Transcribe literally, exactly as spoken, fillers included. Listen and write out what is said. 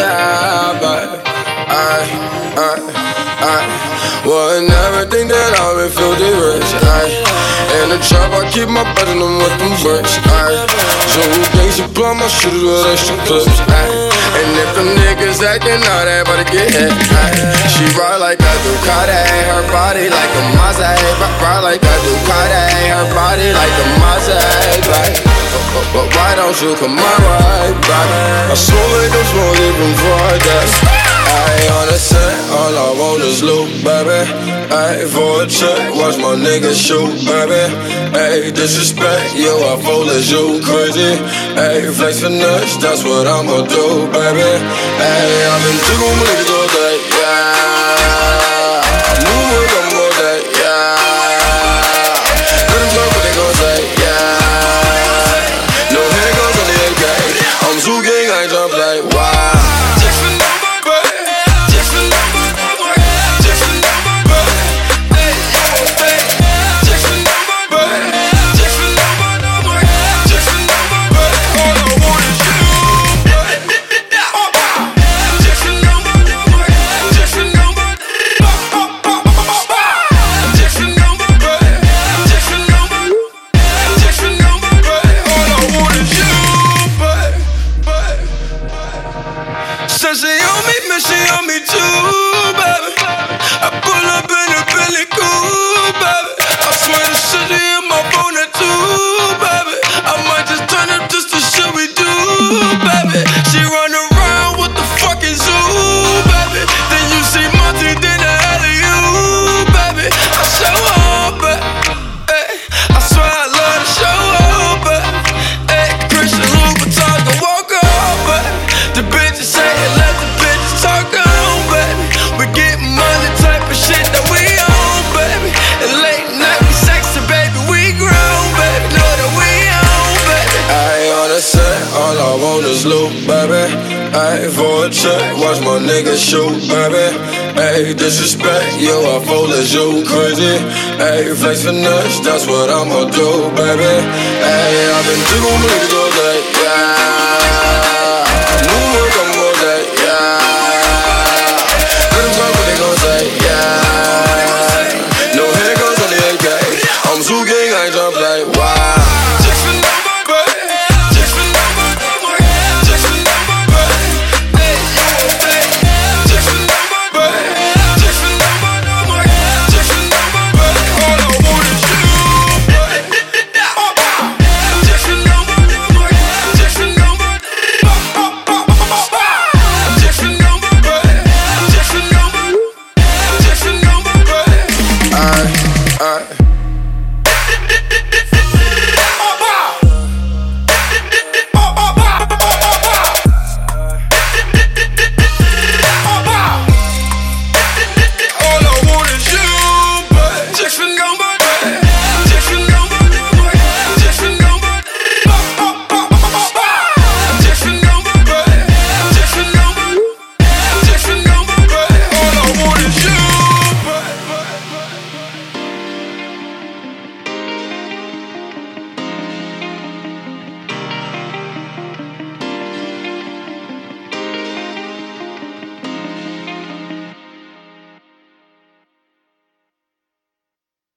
yeah, but I, I, I would never think that I would feel this rich. I, in the trap, I keep my platinum with them bricks. I, so who thinks you plumb my shooters with extra clips? I, and if them niggas acting out, they about to get hit. I, she ride like a Ducati, her body like a Mazda. Ride like a Ducati, her body like a Mazda. Like, but, but why don't you come my ride, baby? I smoke like I'm smoking from Friday. I on the set, all I want is loot, baby. Ay, for a check, watch my niggas shoot, baby. Ay, disrespect, yo, I fool as you crazy. Ay, flex finesse, that's what I'ma do, baby. Ay, I've been doing my niggas all day, yeah. I'm moving with them all day, yeah. Let them know what they gon' say, yeah. No hiccups on the A K. I'm zoo gang, I ain't tryna play, wow. So she on me, man, she on me too, baby. I pull up in a Billy Cool, baby. I swear the shit in my phone at two, baby. I might just turn up just the shit we do, baby. She run around with the fucking zoo, baby. Then you see Monty, then the hell of you, baby. I show up, baby. Hey, I swear I love to show up, baby. Hey, Christian Louboutin can walk up, baby. The bitches say it, let the bitches talk on, baby. We get money type of shit that we own, baby. And late night we sexy, baby, we grown, baby. Know that we own, baby. I on the set, all I want is loot, baby. Ay, for a check, watch my niggas shoot, baby. Ay, disrespect, yo, I fool as you crazy. Ay, flex finesse, that's what I'ma do, baby. Ay, I've been doing my niggas all day, yeah.